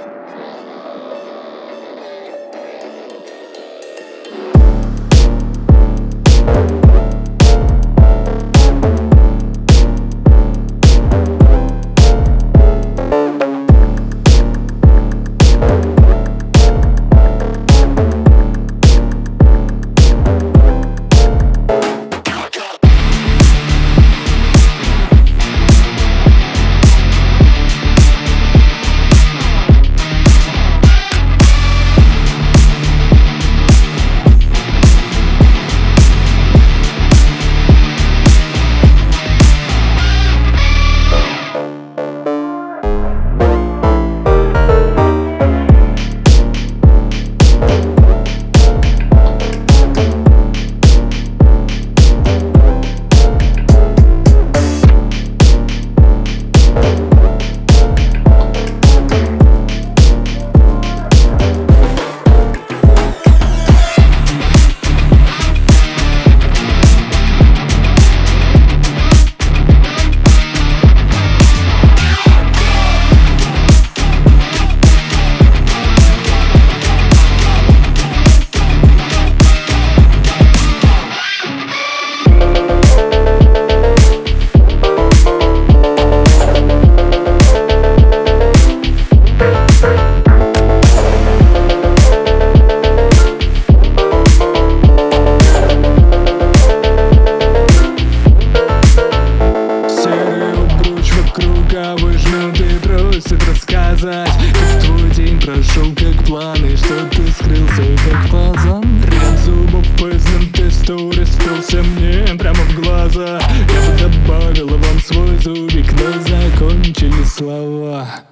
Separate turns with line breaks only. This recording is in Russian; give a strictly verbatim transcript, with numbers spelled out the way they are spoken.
Выжмут и просят рассказать, как твой день прошел, как планы, что ты скрылся, как фазан. Ряд зубов поздным ты сторис впился мне прямо в глаза. Я бы добавила вам свой зубик, но закончили слова.